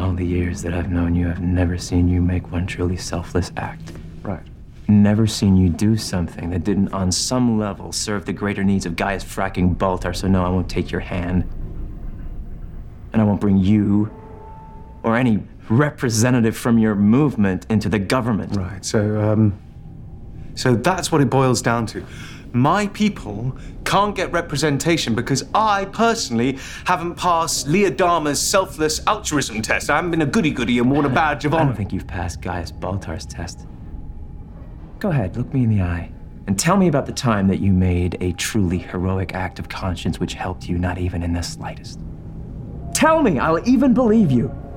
all the years that I've known you, I've never seen you make one truly selfless act. Right. Never seen you do something that didn't, on some level, serve the greater needs of Gaius fracking Baltar. So no, I won't take your hand. And I won't bring you or any representative from your movement into the government. Right, so that's what it boils down to. My people can't get representation because I, personally, haven't passed Leah Dharma's selfless altruism test. I haven't been a goody-goody and worn a badge of honor. I don't think you've passed Gaius Baltar's test. Go ahead, look me in the eye, and tell me about the time that you made a truly heroic act of conscience which helped you, not even in the slightest. Tell me, I'll even believe you.